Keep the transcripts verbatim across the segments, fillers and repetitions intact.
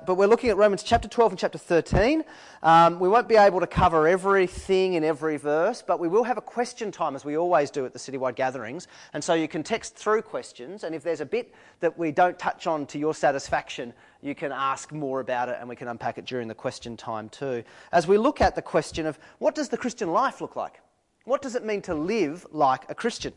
but we're looking at Romans chapter twelve and chapter thirteen. Um, we won't be able to cover everything in every verse, but we will have a question time, as we always do at the citywide gatherings. And so you can text through questions, and if there's a bit that we don't touch on to your satisfaction, you can ask more about it, and we can unpack it during the question time too. As we look at the question of, what does the Christian life look like? What does it mean to live like a Christian?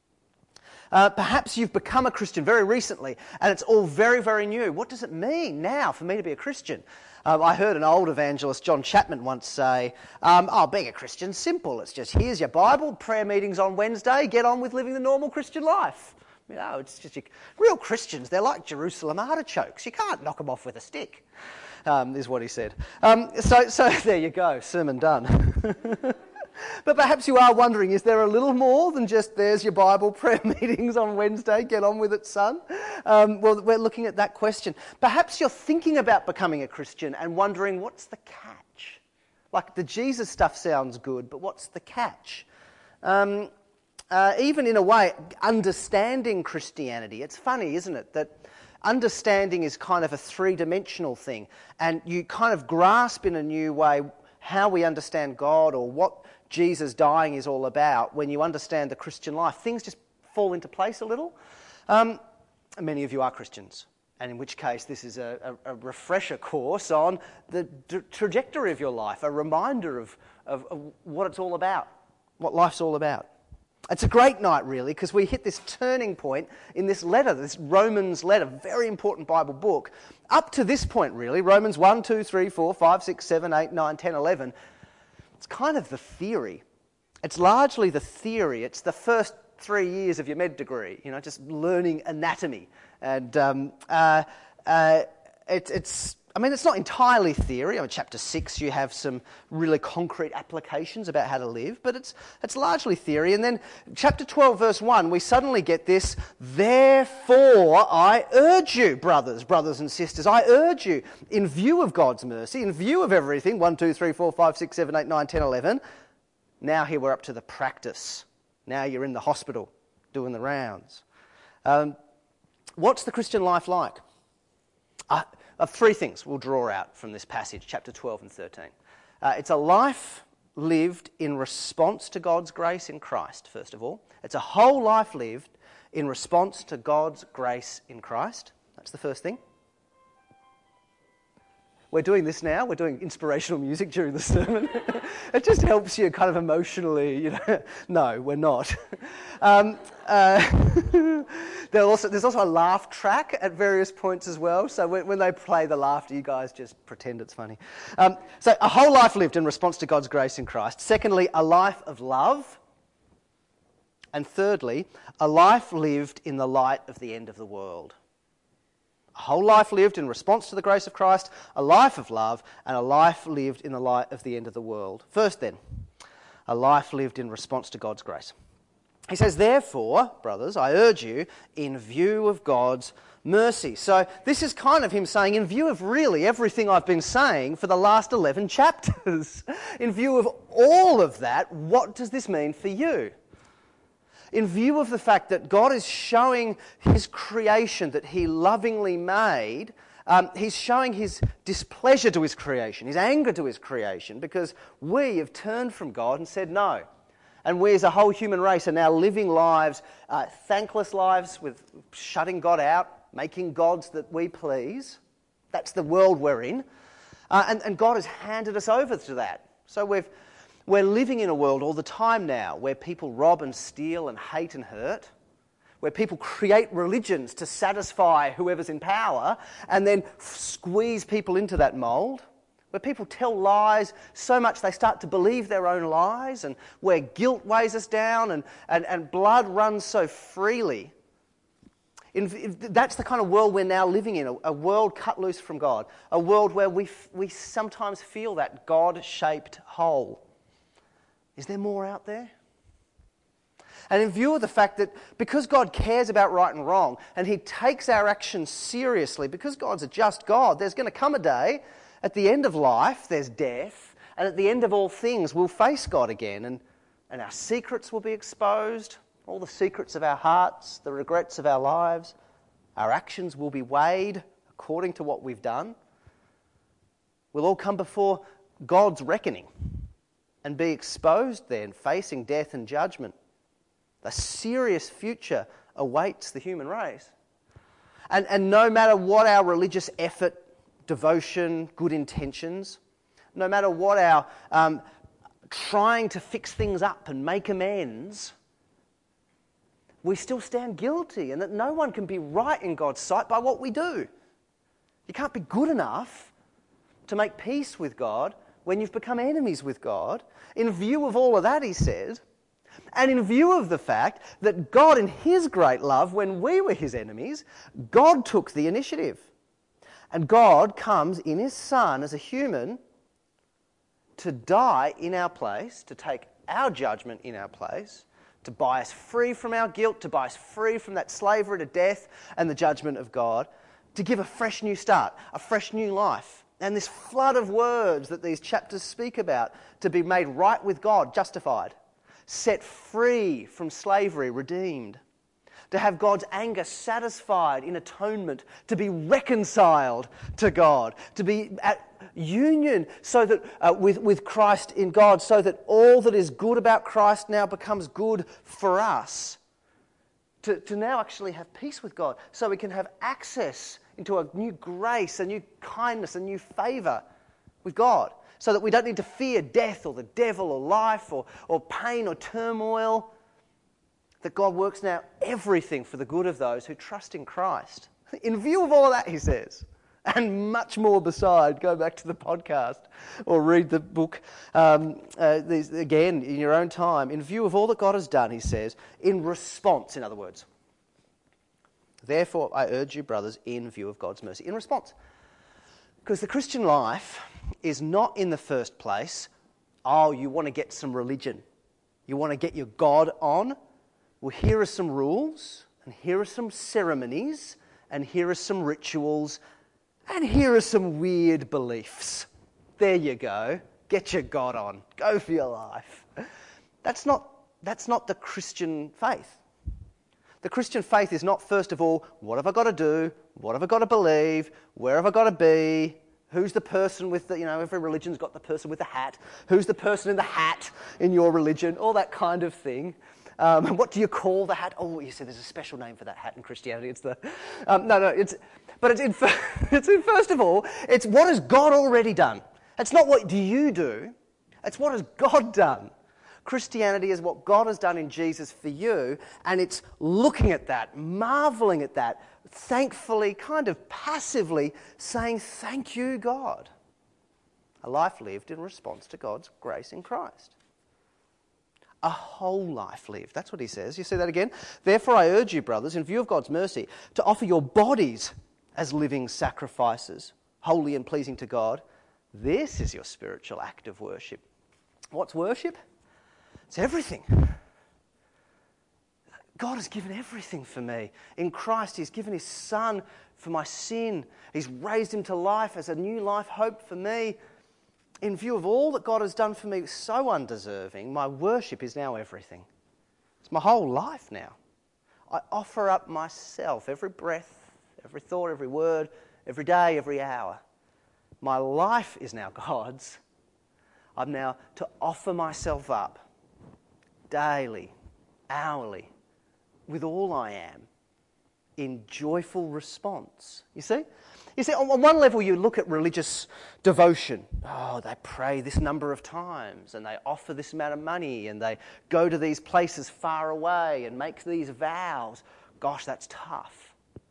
Uh, perhaps you've become a Christian very recently and it's all very, very new. What does it mean now for me to be a Christian? Um, I heard an old evangelist, John Chapman, once say, um, oh, being a Christian's simple. It's just, here's your Bible, prayer meetings on Wednesday, get on with living the normal Christian life. You know, it's just, you, real Christians, they're like Jerusalem artichokes. You can't knock them off with a stick, um, is what he said. Um, so, so there you go, sermon done. But perhaps you are wondering, is there a little more than just there's your Bible, prayer meetings on Wednesday, get on with it, son? Um, well, we're looking at that question. Perhaps you're thinking about becoming a Christian and wondering, what's the catch? Like, the Jesus stuff sounds good, but what's the catch? Um, uh, even in a way, understanding Christianity, it's funny, isn't it, that understanding is kind of a three-dimensional thing, and you kind of grasp in a new way how we understand God or what Jesus dying is all about. When you understand the Christian life, things just fall into place a little. Um, many of you are Christians, and in which case this is a, a, a refresher course on the d- trajectory of your life, a reminder of, of, of what it's all about, what life's all about. It's a great night, really, because we hit this turning point in this letter, this Romans letter, very important Bible book. Up to this point, really, Romans one, two, three, four, five, six, seven, eight, nine, ten, eleven, it's kind of the theory. It's largely the theory. It's the first three years of your med degree, you know, just learning anatomy. And um, uh, uh, it, it's, I mean, it's not entirely theory. I mean, chapter six, you have some really concrete applications about how to live, but it's it's largely theory. And then chapter twelve, verse one, we suddenly get this, therefore I urge you, brothers, brothers and sisters, I urge you, in view of God's mercy, in view of everything, one, two, three, four, five, six, seven, eight, nine, ten, eleven, now here we're up to the practice. Now you're in the hospital doing the rounds. Um, what's the Christian life like? Uh, Of three things we'll draw out from this passage, chapter twelve and thirteen. Uh, it's a life lived in response to God's grace in Christ, first of all. It's a whole life lived in response to God's grace in Christ. That's the first thing. We're doing this now. We're doing inspirational music during the sermon. It just helps you kind of emotionally, you know. No, we're not. Um, uh, there also, there's also a laugh track at various points as well. So when, when they play the laughter, you guys just pretend it's funny. Um, so a whole life lived in response to God's grace in Christ. Secondly, a life of love. And thirdly, a life lived in the light of the end of the world. A whole life lived in response to the grace of Christ, a life of love, and a life lived in the light of the end of the world. First then, a life lived in response to God's grace. He says, therefore, brothers, I urge you, in view of God's mercy. So this is kind of him saying, in view of really everything I've been saying for the last eleven chapters, in view of all of that, what does this mean for you? In view of the fact that God is showing his creation that he lovingly made, um, he's showing his displeasure to his creation, his anger to his creation, because we have turned from God and said no. And we as a whole human race are now living lives, uh, thankless lives, with shutting God out, making gods that we please. That's the world we're in. Uh, and, and God has handed us over to that. So we've We're living in a world all the time now where people rob and steal and hate and hurt, where people create religions to satisfy whoever's in power and then squeeze people into that mould, where people tell lies so much they start to believe their own lies, and where guilt weighs us down and, and, and blood runs so freely. In, in, that's the kind of world we're now living in, a, a world cut loose from God, a world where we, we sometimes feel that God-shaped hole. Is there more out there? And in view of the fact that because God cares about right and wrong and he takes our actions seriously, because God's a just God, there's going to come a day at the end of life, there's death, and at the end of all things we'll face God again, and, and our secrets will be exposed, all the secrets of our hearts, the regrets of our lives. Our actions will be weighed according to what we've done. We'll all come before God's reckoning and be exposed then, facing death and judgment. A serious future awaits the human race. And, and no matter what our religious effort, devotion, good intentions, no matter what our um, trying to fix things up and make amends, we still stand guilty, and that no one can be right in God's sight by what we do. You can't be good enough to make peace with God when you've become enemies with God. In view of all of that, he says, and in view of the fact that God, in his great love, when we were his enemies, God took the initiative. And God comes in his Son as a human to die in our place, to take our judgment in our place, to buy us free from our guilt, to buy us free from that slavery to death and the judgment of God, to give a fresh new start, a fresh new life. And this flood of words that these chapters speak about, to be made right with God, justified, set free from slavery, redeemed, to have God's anger satisfied in atonement, to be reconciled to God, to be at union so that uh, with, with Christ in God, so that all that is good about Christ now becomes good for us. To, to now actually have peace with God, so we can have access into a new grace, a new kindness, a new favour with God, so that we don't need to fear death or the devil or life or, or pain or turmoil, that God works now everything for the good of those who trust in Christ. In view of all of that, he says, and much more beside, go back to the podcast or read the book um, uh, these, again in your own time. In view of all that God has done, he says, in response, in other words, therefore I urge you, brothers, in view of God's mercy. In response. Because the Christian life is not in the first place, oh, you want to get some religion. You want to get your God on? Well, here are some rules, and here are some ceremonies, and here are some rituals, and here are some weird beliefs. There you go. Get your God on. Go for your life. That's not, that's not the Christian faith. The Christian faith is not, first of all, what have I got to do? What have I got to believe? Where have I got to be? Who's the person with the, you know, every religion's got the person with the hat. Who's the person in the hat in your religion? All that kind of thing. Um, what do you call the hat? Oh, you said there's a special name for that hat in Christianity. It's the, um, no, no, it's, but it's in, it's in, first of all, it's what has God already done. It's not what do you do. It's what has God done. Christianity is what God has done in Jesus for you, and it's looking at that, marveling at that, thankfully, kind of passively saying, thank you, God. A life lived in response to God's grace in Christ. A whole life lived. That's what he says. You see that again? Therefore I urge you, brothers, in view of God's mercy, to offer your bodies as living sacrifices, holy and pleasing to God. This is your spiritual act of worship. What's worship? It's everything. God has given everything for me. In Christ, he's given his Son for my sin. He's raised him to life as a new life hope for me. In view of all that God has done for me, so undeserving, my worship is now everything. It's my whole life now. I offer up myself, every breath, every thought, every word, every day, every hour. My life is now God's. I'm now to offer myself up daily, hourly, with all I am, in joyful response. You see? You see, on one level you look at religious devotion. Oh, they pray this number of times, and they offer this amount of money, and they go to these places far away and make these vows. Gosh, that's tough.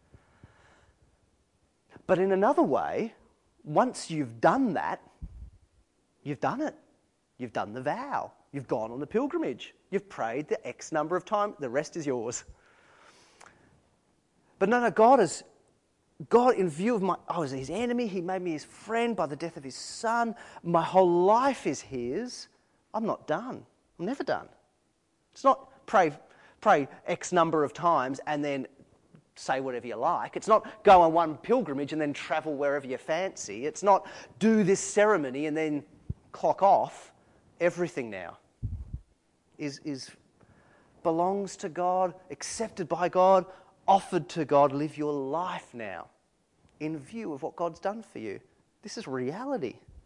But in another way, once you've done that, you've done it. You've done the vow. You've gone on the pilgrimage. You've prayed the X number of times. The rest is yours. But no, no, God is, God in view of my, I was his enemy. He made me his friend by the death of his Son. My whole life is his. I'm not done. I'm never done. It's not pray, pray X number of times and then say whatever you like. It's not go on one pilgrimage and then travel wherever you fancy. It's not do this ceremony and then clock off. Everything now is, is belongs to God, accepted by God, offered to God. Live your life now in view of what God's done for you. This is reality.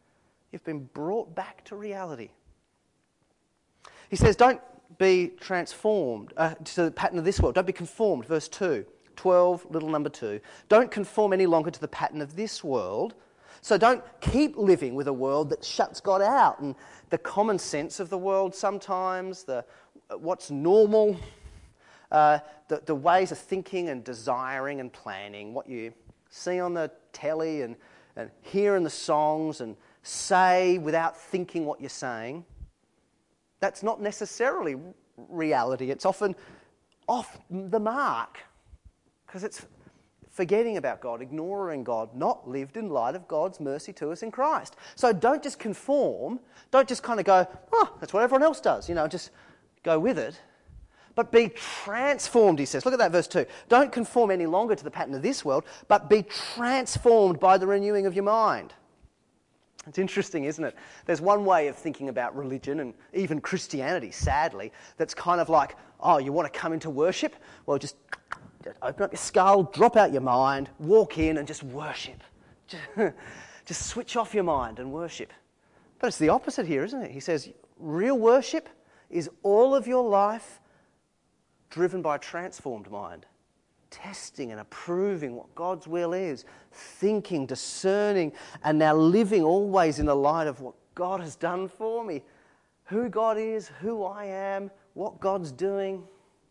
You've been brought back to reality. He says, don't be transformed uh, to the pattern of this world. Don't be conformed, verse two, twelve, little number two. Don't conform any longer to the pattern of this world. So don't keep living with a world that shuts God out and the common sense of the world sometimes, the what's normal, uh, the, the ways of thinking and desiring and planning, what you see on the telly and, and hear in the songs and say without thinking what you're saying. That's not necessarily reality. It's often off the mark because it's forgetting about God, ignoring God, not lived in light of God's mercy to us in Christ. So don't just conform. Don't just kind of go, oh, that's what everyone else does, you know, just go with it. But be transformed, he says. Look at that verse two. Don't conform any longer to the pattern of this world, but be transformed by the renewing of your mind. It's interesting, isn't it? There's one way of thinking about religion and even Christianity, sadly, that's kind of like, oh, you want to come into worship? Well, just open up your skull, drop out your mind, walk in and just worship. Just switch off your mind and worship. But it's the opposite here, isn't it? He says, real worship is all of your life driven by a transformed mind. Testing and approving what God's will is, thinking, discerning, and now living always in the light of what God has done for me, who God is, who I am, what God's doing.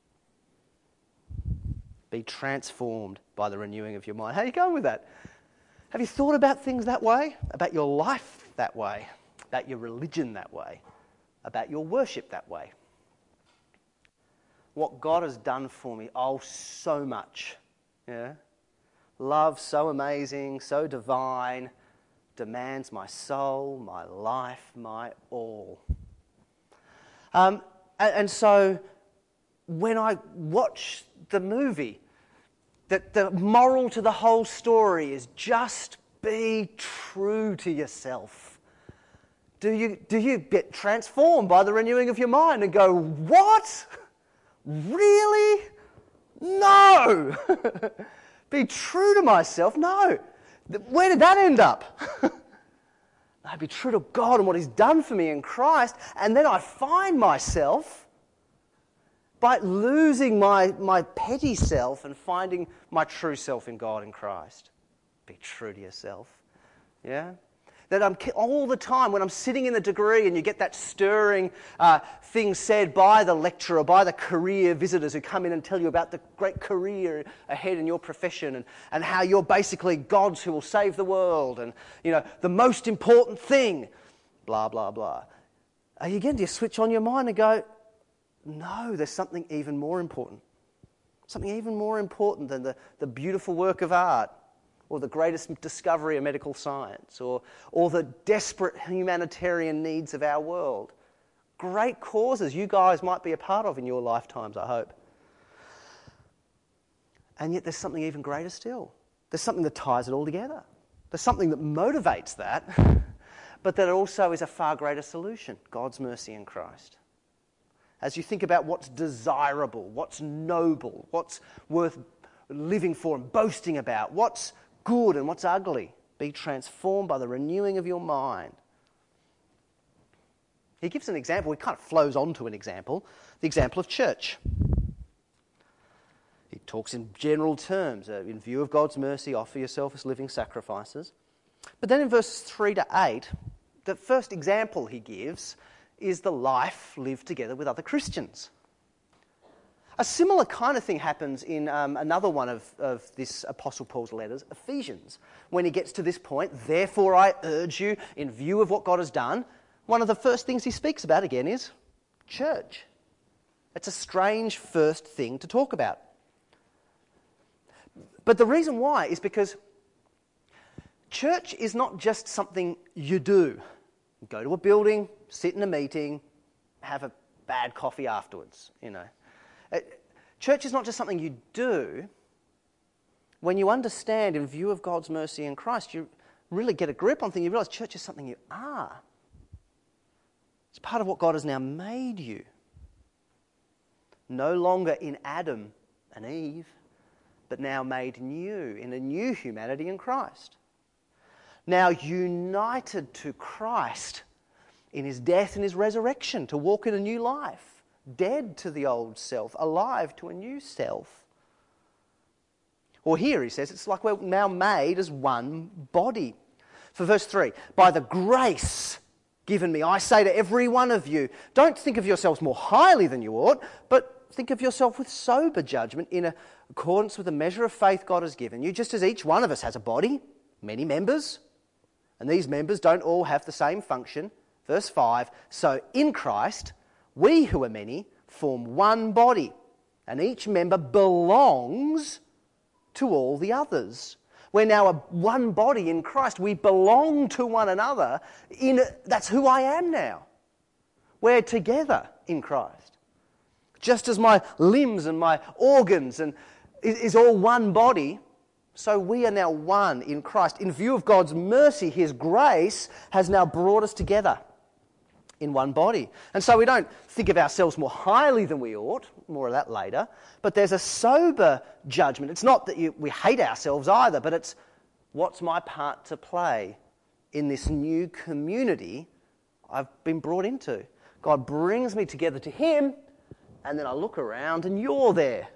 Be transformed by the renewing of your mind. How are you going with that? Have you thought about things that way? About your life that way? About your religion that way? About your worship that way? What God has done for me, oh, so much. Yeah? Love so amazing, so divine, demands my soul, my life, my all. Um, and, and so when I watch the movie, that the moral to the whole story is just be true to yourself. Do you, do you get transformed by the renewing of your mind and go, what? Really? No! Be true to myself? No. Where did that end up? I'd be true to God and what He's done for me in Christ, and then I find myself by losing my, my petty self and finding my true self in God and Christ. Be true to yourself. Yeah? That I'm all the time when I'm sitting in the degree and you get that stirring uh, thing said by the lecturer, by the career visitors who come in and tell you about the great career ahead in your profession and, and how you're basically gods who will save the world and, you know, the most important thing, blah, blah, blah. Are you again, do you switch on your mind and go, no, there's something even more important. Something even more important than the, the beautiful work of art, or the greatest discovery of medical science, or, or the desperate humanitarian needs of our world. Great causes you guys might be a part of in your lifetimes, I hope. And yet there's something even greater still. There's something that ties it all together. There's something that motivates that, but that also is a far greater solution, God's mercy in Christ. As you think about what's desirable, what's noble, what's worth living for and boasting about, what's good and what's ugly, be transformed by the renewing of your mind. He gives an example. He kind of flows on to an example, the example of church. He talks in general terms. Uh, in view of God's mercy, offer yourself as living sacrifices. But then in verses three to eight, the first example he gives is the life lived together with other Christians. A similar kind of thing happens in um, another one of, of this Apostle Paul's letters, Ephesians, when he gets to this point, therefore I urge you, in view of what God has done, one of the first things he speaks about again is church. It's a strange first thing to talk about. But the reason why is because church is not just something you do. You go to a building, sit in a meeting, have a bad coffee afterwards, you know. Church is not just something you do. When you understand in view of God's mercy in Christ, you really get a grip on things. You realise church is something you are. It's part of what God has now made you. No longer in Adam and Eve, but now made new in a new humanity in Christ. now united to Christ in his death and his resurrection, to walk in a new life, dead to the old self, alive to a new self. Or here he says, it's like we're now made as one body. For verse three, by the grace given me, I say to every one of you, don't think of yourselves more highly than you ought, but think of yourself with sober judgment in accordance with the measure of faith God has given you, just as each one of us has a body, many members, and these members don't all have the same function. Verse five, so in Christ, we who are many form one body, and each member belongs to all the others. We're now a one body in Christ. We belong to one another. In that's who I am now. We're together in Christ. Just as my limbs and my organs and is all one body, so we are now one in Christ. In view of God's mercy, his grace has now brought us together in one body. And so we don't think of ourselves more highly than we ought, more of that later, but there's a sober judgment. It's not that you, we hate ourselves either, but it's what's my part to play in this new community I've been brought into. God brings me together to him, and then I look around and you're there.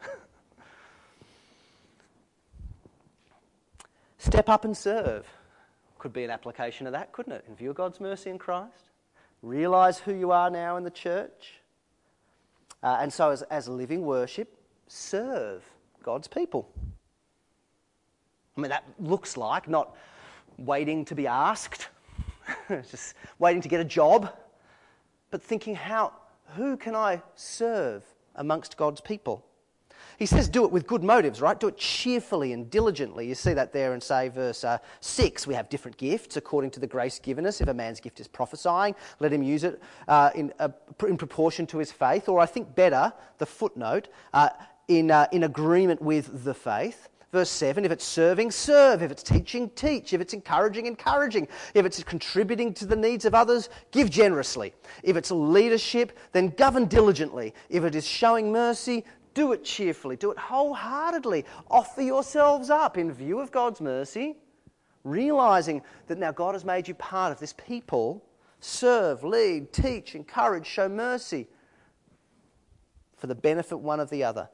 Step up and serve could be an application of that, couldn't it? In view of God's mercy in Christ. Realise who you are now in the church. Uh, and so as, as living worship, serve God's people. I mean, that looks like not waiting to be asked, just waiting to get a job, but thinking how, who can I serve amongst God's people? He says do it with good motives, right? Do it cheerfully and diligently. You see that there in, say, verse uh, six. We have different gifts according to the grace given us. If a man's gift is prophesying, let him use it uh, in, uh, in proportion to his faith. Or I think better, the footnote, uh, in, uh, in agreement with the faith. Verse seven, if it's serving, serve. If it's teaching, teach. If it's encouraging, encouraging. If it's contributing to the needs of others, give generously. If it's leadership, then govern diligently. If it is showing mercy, do it cheerfully, do it wholeheartedly. Offer yourselves up in view of God's mercy, realising that now God has made you part of this people. Serve, lead, teach, encourage, show mercy for the benefit one of the other.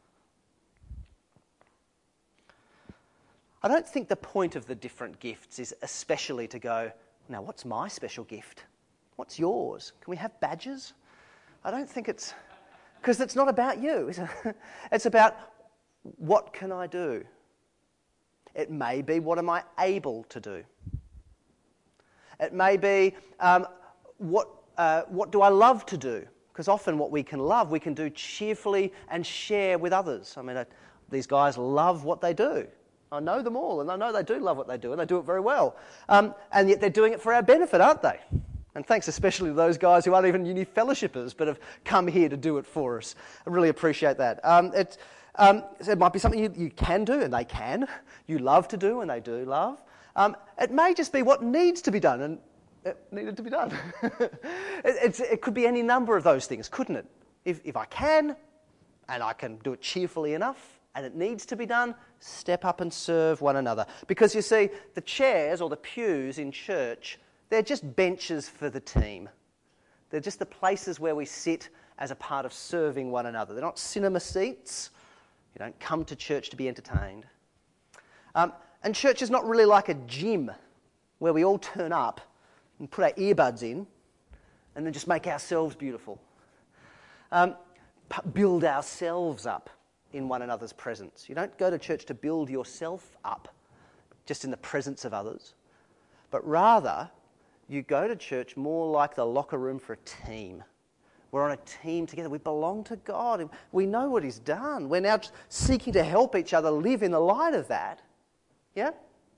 I don't think the point of the different gifts is especially to go, now what's my special gift? What's yours? Can we have badges? I don't think it's... Because it's not about you. It's about what can I do? It may be what am I able to do? It may be um, what, uh, what do I love to do? Because often what we can love, we can do cheerfully and share with others. I mean, I, these guys love what they do. I know them all, and I know they do love what they do, and they do it very well. Um, and yet they're doing it for our benefit, aren't they? And thanks especially to those guys who aren't even uni fellowshippers but have come here to do it for us. I really appreciate that. Um, it, um, it might be something you, you can do, and they can. You love to do, and they do love. Um, it may just be what needs to be done, and it needed to be done. it, it's, it could be any number of those things, couldn't it? If, if I can, and I can do it cheerfully enough, and it needs to be done, step up and serve one another. Because you see, the chairs or the pews in church, they're just benches for the team. They're just the places where we sit as a part of serving one another. They're not cinema seats. You don't come to church to be entertained. Um, and church is not really like a gym where we all turn up and put our earbuds in and then just make ourselves beautiful. Um, build ourselves up in one another's presence. You don't go to church to build yourself up just in the presence of others, but rather you go to church more like the locker room for a team. We're on a team together. We belong to God. We know what he's done. We're now seeking to help each other live in the light of that. Yeah?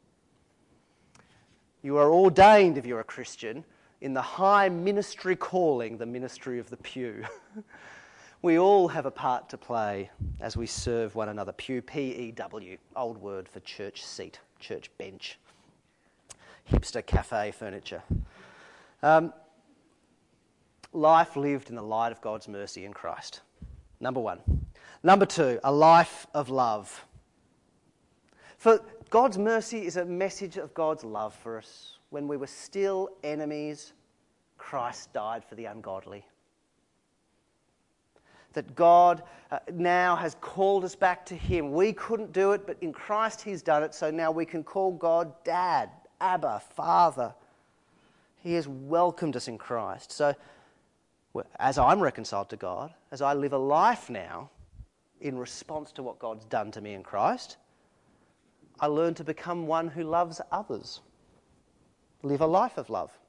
You are ordained, if you're a Christian, in the high ministry calling, the ministry of the pew. We all have a part to play as we serve one another. Pew, P E W, old word for church seat, church bench. Hipster cafe furniture. Um, life lived in the light of God's mercy in Christ. Number one. Number two, a life of love. For God's mercy is a message of God's love for us. When we were still enemies, Christ died for the ungodly. That God uh, now has called us back to him. We couldn't do it, but in Christ he's done it, so now we can call God Dad, Abba, Father. He has welcomed us in Christ. So as I'm reconciled to God, as I live a life now in response to what God's done to me in Christ, I learn to become one who loves others. Live a life of love.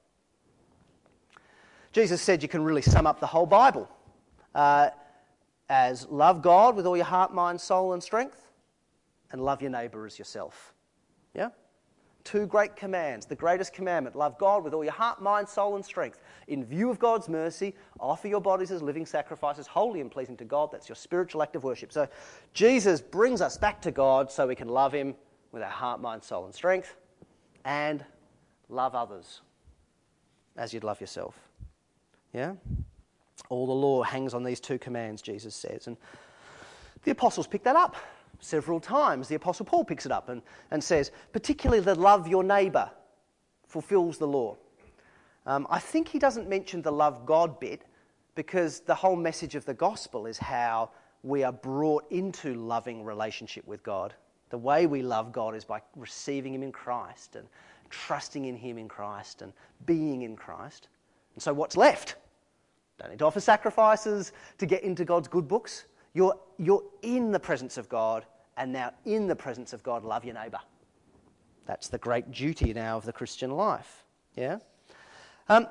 Jesus said you can really sum up the whole Bible uh, as love God with all your heart, mind, soul and strength, and love your neighbour as yourself. Yeah? Two great commands. The greatest commandment, love God with all your heart, mind, soul and strength. In view of God's mercy, offer your bodies as living sacrifices, holy and pleasing to God. That's your spiritual act of worship. So Jesus brings us back to God so we can love him with our heart, mind, soul and strength, and love others as you'd love yourself. Yeah? All the law hangs on these two commands, Jesus says. And the apostles pick that up several times. The Apostle Paul picks it up and, and says, particularly the love your neighbour fulfills the law. Um, I think he doesn't mention the love God bit because the whole message of the gospel is how we are brought into loving relationship with God. The way we love God is by receiving him in Christ and trusting in him in Christ and being in Christ. And so what's left? Don't need to offer sacrifices to get into God's good books. You're, you're in the presence of God, and now in the presence of God, love your neighbour. That's the great duty now of the Christian life. Yeah? Um,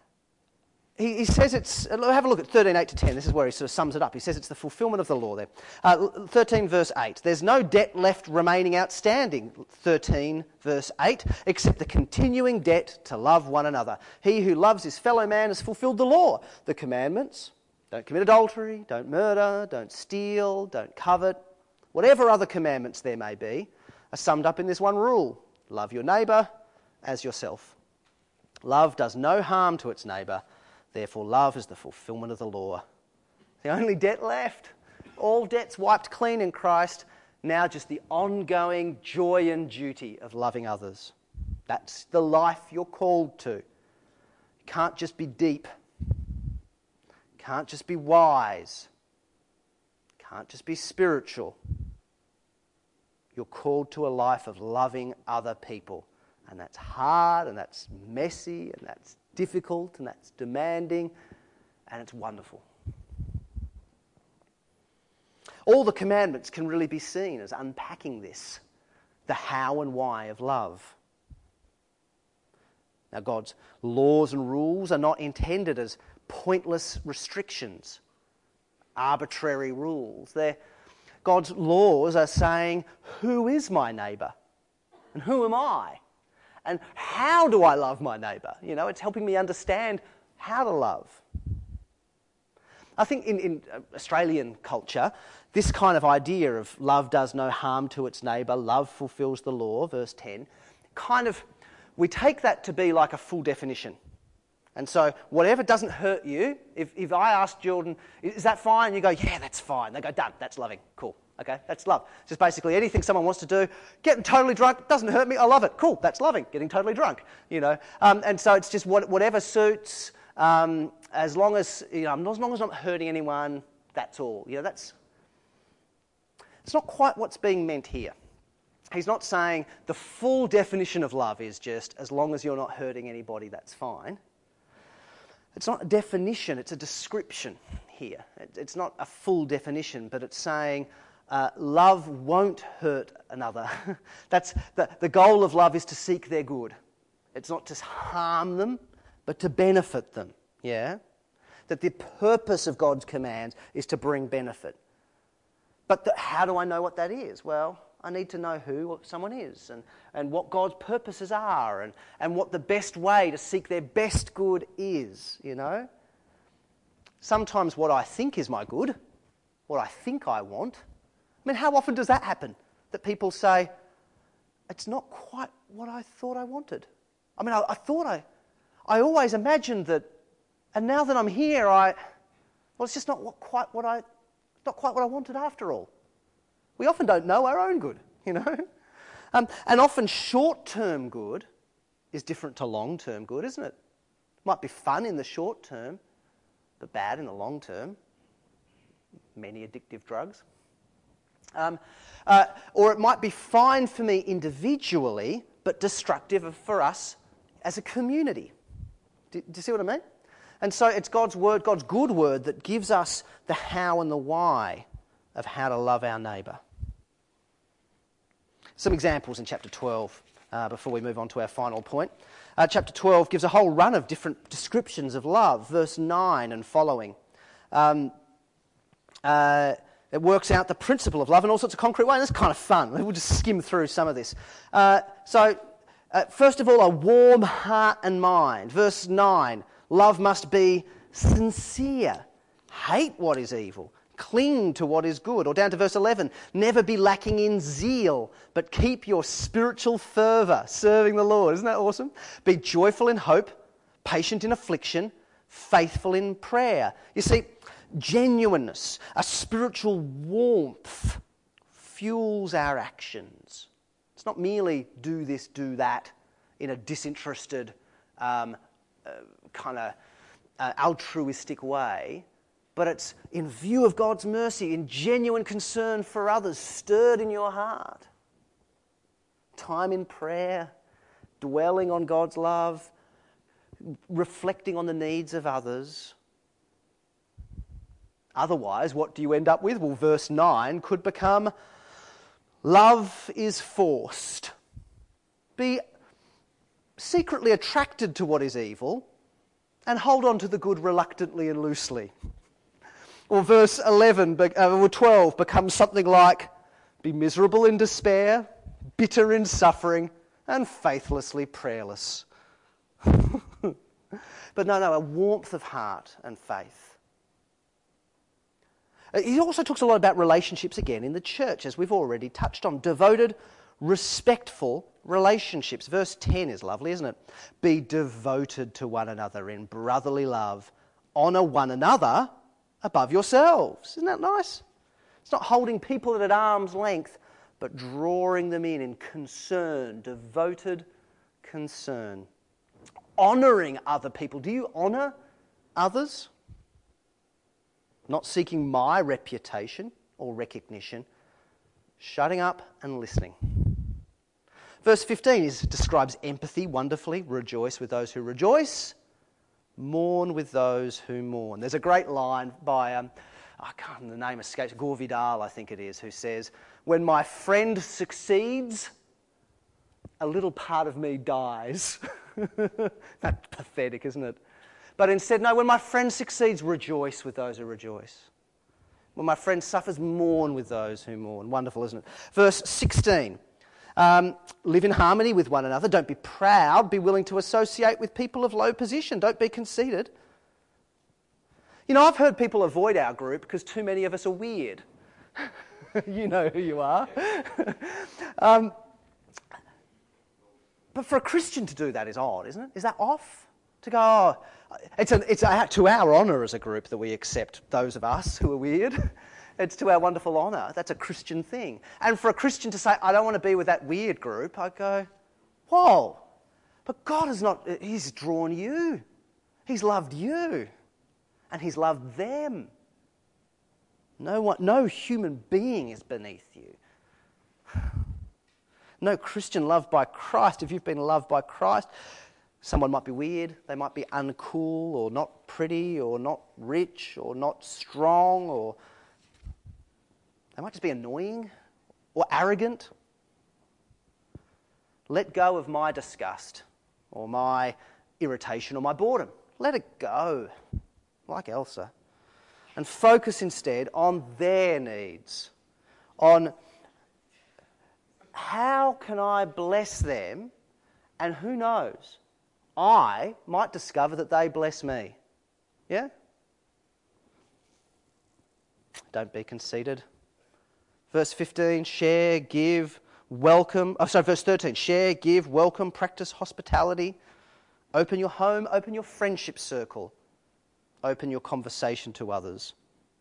he, he says it's... Have a look at thirteen, eight to ten. This is where he sort of sums it up. He says it's the fulfilment of the law there. Uh, thirteen, verse eight. There's no debt left remaining outstanding, thirteen, verse eight, except the continuing debt to love one another. He who loves his fellow man has fulfilled the law. The commandments... Don't commit adultery, don't murder, don't steal, don't covet. Whatever other commandments there may be are summed up in this one rule. Love your neighbour as yourself. Love does no harm to its neighbour. Therefore, love is the fulfilment of the law. The only debt left. All debts wiped clean in Christ. Now just the ongoing joy and duty of loving others. That's the life you're called to. You can't just be deep. Can't just be wise. Can't just be spiritual. You're called to a life of loving other people. And that's hard, and that's messy, and that's difficult, and that's demanding, and it's wonderful. All the commandments can really be seen as unpacking this, the how and why of love. Now, God's laws and rules are not intended as pointless restrictions, arbitrary rules. They're, God's laws are saying, who is my neighbour? And who am I? And how do I love my neighbour? You know, it's helping me understand how to love. I think in, in Australian culture, this kind of idea of love does no harm to its neighbour, love fulfills the law, verse ten, kind of, we take that to be like a full definition. And so whatever doesn't hurt you, if, if I ask Jordan, is that fine? You go, yeah, that's fine. They go, done, that's loving. Cool. Okay, that's love. Just basically anything someone wants to do, getting totally drunk, doesn't hurt me, I love it. Cool, that's loving, getting totally drunk, you know. Um, and so it's just what, whatever suits, um, as long as, you know, as long as I'm not hurting anyone, that's all. You know, that's, it's not quite what's being meant here. He's not saying the full definition of love is just as long as you're not hurting anybody, that's fine. It's not a definition, it's a description here. It's not a full definition, but it's saying uh, love won't hurt another. That's the, the goal of love is to seek their good. It's not to harm them, but to benefit them. Yeah? That the purpose of God's commands is to bring benefit. But the, how do I know what that is? Well, I need to know who someone is and, and what God's purposes are and, and what the best way to seek their best good is, you know. Sometimes what I think is my good, what I think I want. I mean, how often does that happen? That people say, it's not quite what I thought I wanted. I mean, I, I thought I, I always imagined that, and now that I'm here, I, well, it's just not what, quite what I, not quite what I wanted after all. We often don't know our own good, you know. Um, and often short-term good is different to long-term good, isn't it? Might be fun in the short term, but bad in the long term. Many addictive drugs. Um, uh, or it might be fine for me individually, but destructive for us as a community. Do, do you see what I mean? And so it's God's word, God's good word, that gives us the how and the why of how to love our neighbour. Some examples in chapter twelve uh, before we move on to our final point. Uh, chapter twelve gives a whole run of different descriptions of love. Verse nine and following. Um, uh, it works out the principle of love in all sorts of concrete ways. It's kind of fun. We'll just skim through some of this. Uh, so, uh, first of all, a warm heart and mind. Verse nine, love must be sincere. Hate what is evil. Cling to what is good. Or down to verse eleven, never be lacking in zeal, but keep your spiritual fervour, serving the Lord. Isn't that awesome? Be joyful in hope, patient in affliction, faithful in prayer. You see, genuineness, a spiritual warmth, fuels our actions. It's not merely do this, do that, in a disinterested, um, uh, kind of uh, altruistic way. But it's in view of God's mercy, in genuine concern for others, stirred in your heart. Time in prayer, dwelling on God's love, reflecting on the needs of others. Otherwise, what do you end up with? Well, verse nine could become, love is forced. Be secretly attracted to what is evil and hold on to the good reluctantly and loosely. Or verse eleven, or twelve becomes something like, be miserable in despair, bitter in suffering, and faithlessly prayerless. But no, no, a warmth of heart and faith. He also talks a lot about relationships again in the church, as we've already touched on. Devoted, respectful relationships. Verse ten is lovely, isn't it? Be devoted to one another in brotherly love. Honour one another above yourselves. Isn't that nice? It's not holding people at arm's length, but drawing them in in concern, devoted concern. Honouring other people. Do you honour others? Not seeking my reputation or recognition. Shutting up and listening. Verse fifteen is, describes empathy wonderfully. Rejoice with those who rejoice. Mourn with those who mourn. There's a great line by, um, I can't, the name escapes, Gore Vidal, I think it is, who says, when my friend succeeds, a little part of me dies. That's pathetic, isn't it? But instead, no, when my friend succeeds, rejoice with those who rejoice. When my friend suffers, mourn with those who mourn. Wonderful, isn't it? Verse sixteen. Um, live in harmony with one another. Don't be proud. Be willing to associate with people of low position. Don't be conceited. You know, I've heard people avoid our group because too many of us are weird. You know who you are. um, but for a Christian to do that is odd, isn't it? Is that off? To go, oh, it's, a, it's a, to our honour as a group that we accept those of us who are weird. It's to our wonderful honour. That's a Christian thing. And for a Christian to say, I don't want to be with that weird group, I go, whoa, but God has not, He's drawn you. He's loved you. And He's loved them. No one, no human being is beneath you. No Christian loved by Christ. If you've been loved by Christ, someone might be weird, they might be uncool or not pretty or not rich or not strong, or they might just be annoying or arrogant. Let go of my disgust or my irritation or my boredom. Let it go, like Elsa. And focus instead on their needs, on how can I bless them, and who knows, I might discover that they bless me. Yeah? Don't be conceited. Verse fifteen, share, give, welcome. Oh, sorry, verse thirteen, share, give, welcome, practice hospitality. Open your home, open your friendship circle. Open your conversation to others.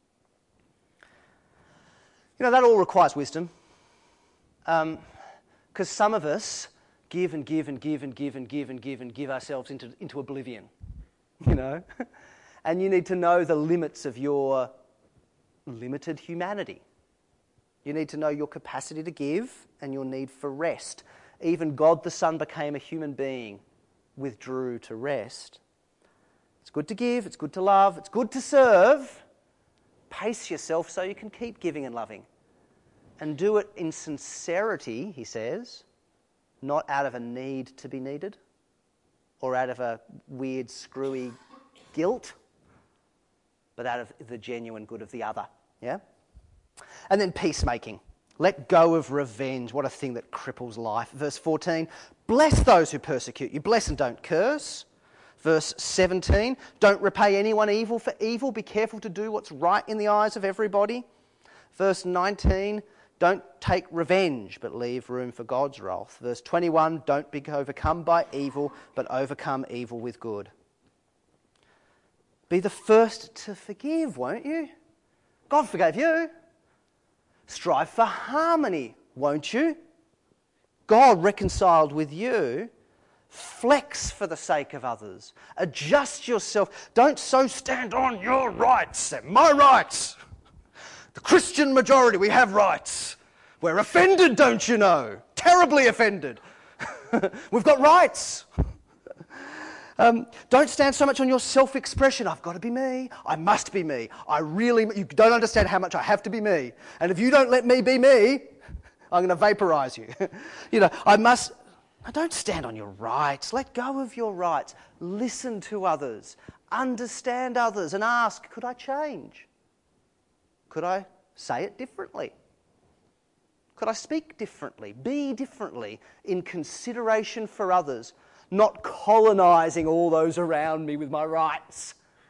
You know, that all requires wisdom. Um, Because some of us give and give and give and give and give and give and give ourselves into, into oblivion, you know. And you need to know the limits of your limited humanity. You need to know your capacity to give and your need for rest. Even God the Son became a human being, withdrew to rest. It's good to give, it's good to love, it's good to serve. Pace yourself so you can keep giving and loving. And do it in sincerity, he says, not out of a need to be needed or out of a weird, screwy guilt, but out of the genuine good of the other. Yeah? And then peacemaking. Let go of revenge. What a thing that cripples life. Verse fourteen, bless those who persecute you. Bless and don't curse. Verse seventeen, don't repay anyone evil for evil. Be careful to do what's right in the eyes of everybody. Verse nineteen, don't take revenge, but leave room for God's wrath. Verse twenty-one, don't be overcome by evil, but overcome evil with good. Be the first to forgive, won't you? God forgave you. Strive for harmony, won't you? God reconciled with you. Flex for the sake of others. Adjust yourself. Don't so stand on your rights. They're my rights. The Christian majority, we have rights. We're offended, don't you know? Terribly offended. We've got rights. Um, don't stand so much on your self-expression. I've got to be me. I must be me. I really, you don't understand how much I have to be me. And if you don't let me be me, I'm going to vaporize you. You know, I must, don't stand on your rights. Let go of your rights. Listen to others. Understand others and ask, could I change? Could I say it differently? Could I speak differently? Be differently in consideration for others? Not colonising all those around me with my rights,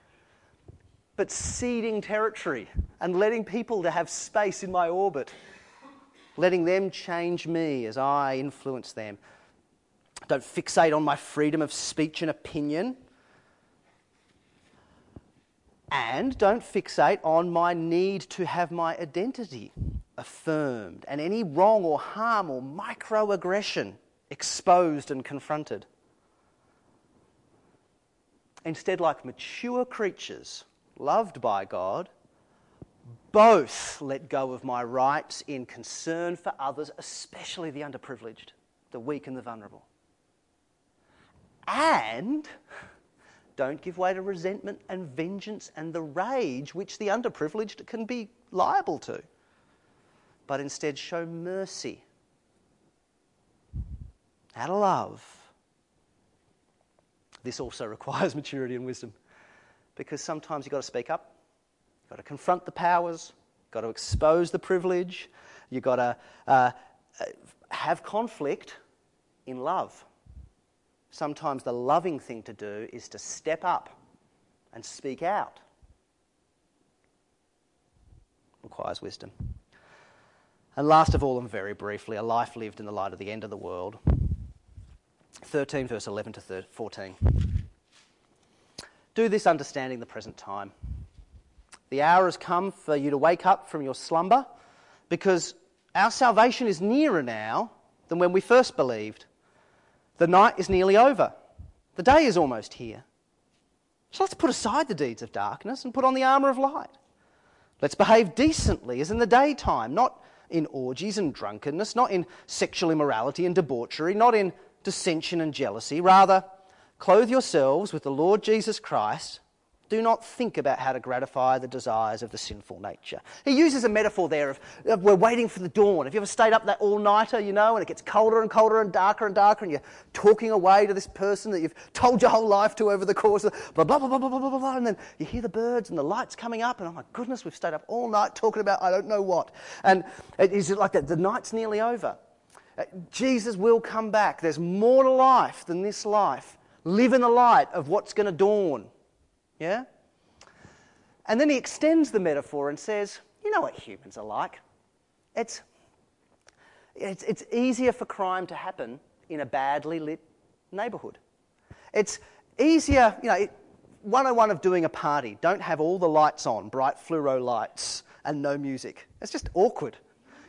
but ceding territory and letting people to have space in my orbit, letting them change me as I influence them. Don't fixate on my freedom of speech and opinion, and don't fixate on my need to have my identity affirmed and any wrong or harm or microaggression exposed and confronted. Instead, like mature creatures, loved by God, both let go of my rights in concern for others, especially the underprivileged, the weak and the vulnerable. And don't give way to resentment and vengeance and the rage which the underprivileged can be liable to, but instead show mercy out of love. This also requires maturity and wisdom, because sometimes you've got to speak up, you've got to confront the powers, you've got to expose the privilege, you've got to uh, have conflict in love. Sometimes the loving thing to do is to step up and speak out. Requires wisdom. And last of all, and very briefly, a life lived in the light of the end of the world. thirteen, verse eleven to fourteen. Do this understanding the present time. The hour has come for you to wake up from your slumber, because our salvation is nearer now than when we first believed. The night is nearly over. The day is almost here. So let's put aside the deeds of darkness and put on the armour of light. Let's behave decently as in the daytime, not in orgies and drunkenness, not in sexual immorality and debauchery, not in dissension and jealousy. Rather, clothe yourselves with the Lord Jesus Christ. Do not think about how to gratify the desires of the sinful nature. He uses a metaphor there of, of we're waiting for the dawn. Have you ever stayed up that all-nighter, you know, and it gets colder and colder and darker and darker, and you're talking away to this person that you've told your whole life to over the course of blah, blah, blah, blah, blah, blah, blah, blah, and then you hear the birds and the lights coming up, and oh my goodness, we've stayed up all night talking about I don't know what. And it is like that. The night's nearly over. Jesus will come back. There's more to life than this life. Live in the light of what's going to dawn. Yeah? And then he extends the metaphor and says, you know what humans are like. It's, it's, it's easier for crime to happen in a badly lit neighbourhood. It's easier, you know, one oh one of doing a party. Don't have all the lights on, bright fluoro lights, and no music. It's just awkward.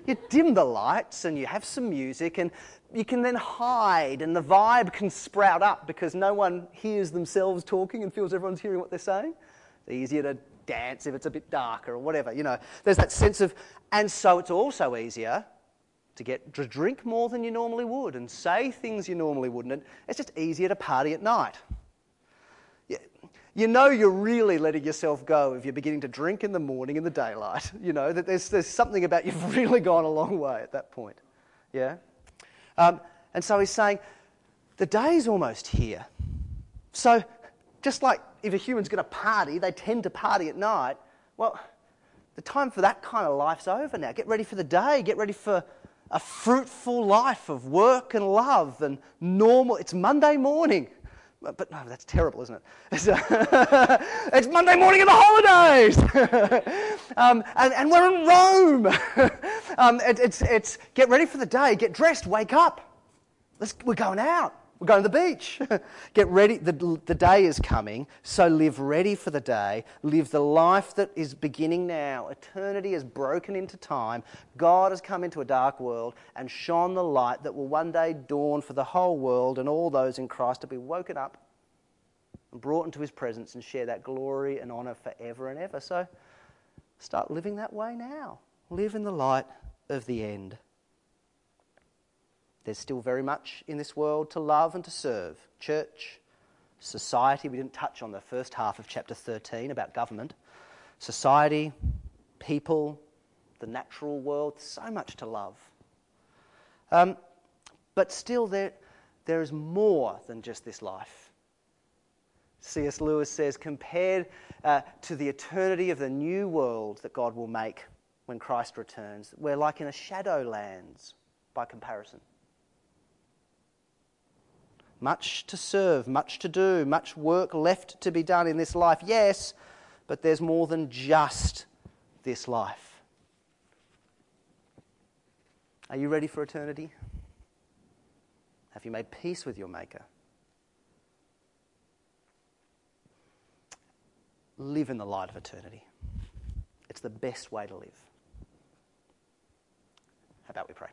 You dim the lights and you have some music and you can then hide and the vibe can sprout up because no one hears themselves talking and feels everyone's hearing what they're saying. It's easier to dance if it's a bit darker or whatever, you know. There's that sense of, and so it's also easier to get to drink more than you normally would and say things you normally wouldn't. And it's just easier to party at night. You, you know you're really letting yourself go if you're beginning to drink in the morning in the daylight. You know, that there's, there's something about you've really gone a long way at that point. Yeah? Um, and so he's saying, the day's almost here. So just like if a human's going to party, they tend to party at night. Well, the time for that kind of life's over now. Get ready for the day. Get ready for a fruitful life of work and love and normal. It's Monday morning. But no, that's terrible, isn't it? It's, uh, it's Monday morning of the holidays, um, and, and we're in Rome. um, it, it's it's get ready for the day, get dressed, wake up. Let's, we're going out. We're going to the beach. Get ready. The, the day is coming, so live ready for the day. Live the life that is beginning now. Eternity has broken into time. God has come into a dark world and shone the light that will one day dawn for the whole world and all those in Christ to be woken up and brought into his presence and share that glory and honour forever and ever. So start living that way now. Live in the light of the end. There's still very much in this world to love and to serve. Church, society, we didn't touch on the first half of chapter thirteen about government. Society, people, the natural world, so much to love. Um, but still there, there is more than just this life. C S Lewis says, compared uh, to the eternity of the new world that God will make when Christ returns, we're like in a shadowlands by comparison. Much to serve, much to do, much work left to be done in this life, yes, but there's more than just this life. Are you ready for eternity? Have you made peace with your Maker? Live in the light of eternity. It's the best way to live. How about we pray?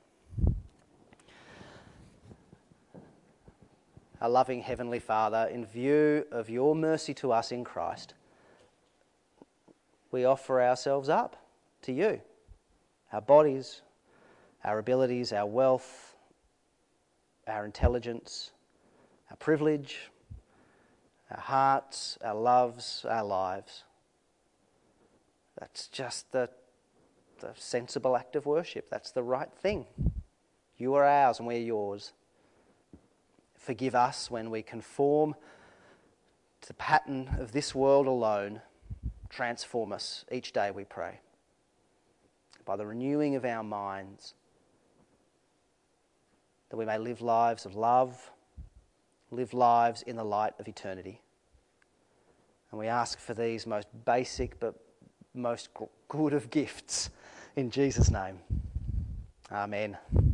Our loving Heavenly Father, in view of your mercy to us in Christ, we offer ourselves up to you. Our bodies, our abilities, our wealth, our intelligence, our privilege, our hearts, our loves, our lives. That's just the, the sensible act of worship. That's the right thing. You are ours and we're yours. Forgive us when we conform to the pattern of this world alone. Transform us each day, we pray, by the renewing of our minds, that we may live lives of love, live lives in the light of eternity. And we ask for these most basic but most good of gifts in Jesus' name. Amen.